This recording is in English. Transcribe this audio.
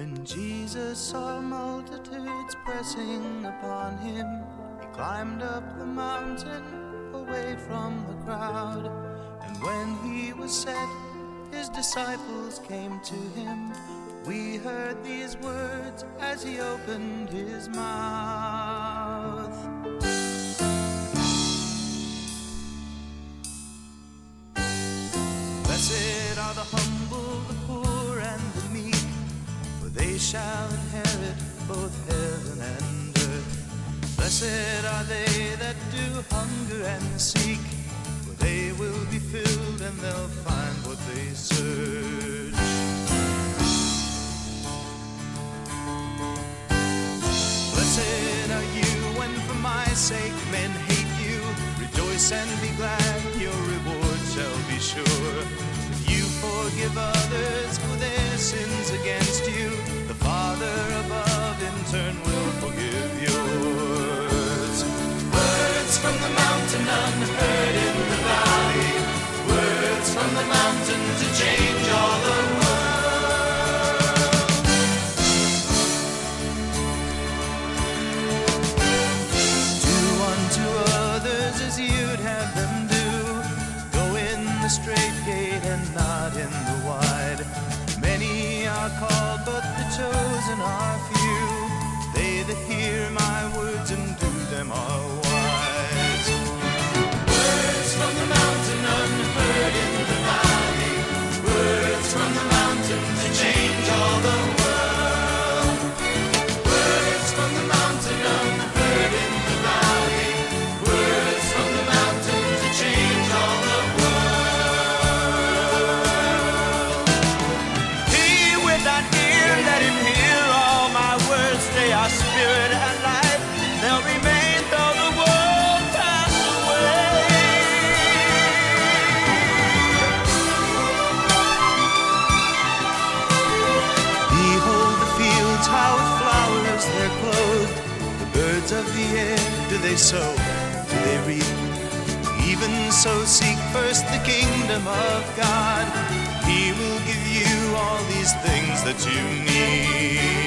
When Jesus saw multitudes pressing upon him, he climbed up the mountain away from the crowd. And when he was set, his disciples came to him. We heard these words as he opened his mouth. Blessed are the humble, the poor, and the meek, for they shall inherit both heaven and earth. Blessed are they that do hunger and seek, for they will be filled and they'll find what they search. Blessed are you when for my sake men hate you. Rejoice and be glad, your reward shall be sure. If you forgive others for their sins against you, the Father above in turn will forgive yours. Words from the mountain unheard in the valley, words from the mountain to change all the world. Do unto others as you'd have them do. Go in the straight gate and not in the wide. Many are called, but the chosen are few. They that hear my words and do them are wise. Words from the mountain unheard in the valley, words from the mountain to change all the world. Words from the mountain unheard in the valley, words from the mountain to change all the world. He with that ear, let him hear all my words. They are spirit and life, they'll remain though the world pass away. Behold the fields, how with flowers they're clothed. The birds of the air, do they sow, do they reap? Even so seek first the kingdom of God. He will give you all these things that you need.